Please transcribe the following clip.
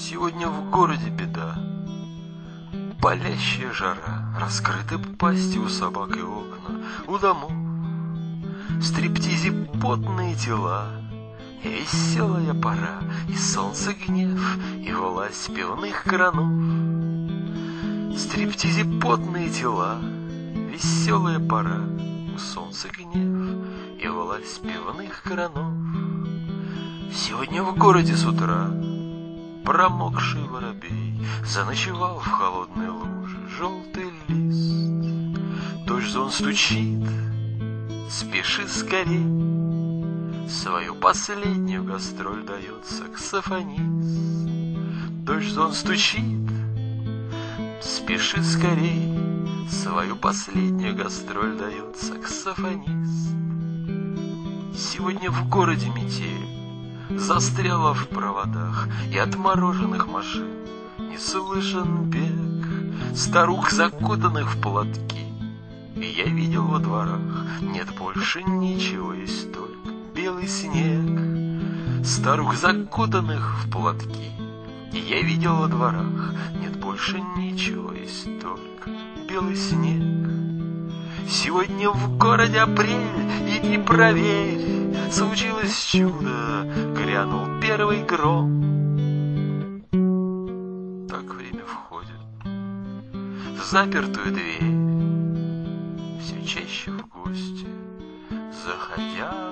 Сегодня в городе беда. Палящая жара, раскрыты пасти у собак и окна, у домов. В стриптизе потные тела, и веселая пора, и солнце гнев, и власть пивных кранов. В стриптизе потные тела, веселая пора, у солнца гнев, и власть пивных кранов. Сегодня в городе с утра промокший воробей заночевал в холодной луже желтый лист. Дождь зон стучит, спеши скорей, свою последнюю гастроль дает саксофонист. Дождь зон стучит, спеши скорей, свою последнюю гастроль дает саксофонист. Сегодня в городе метель застряла в проводах, и отмороженных машин не слышен бег старух, закутанных в платки. И я видел во дворах, нет больше ничего, есть только белый снег. Старух, закутанных в платки. И я видел во дворах, нет больше ничего, есть только белый снег. Сегодня в городе апрель, иди проверь, случилось чудо, грянул первый гром. Так время входит в запертую дверь, все чаще в гости заходя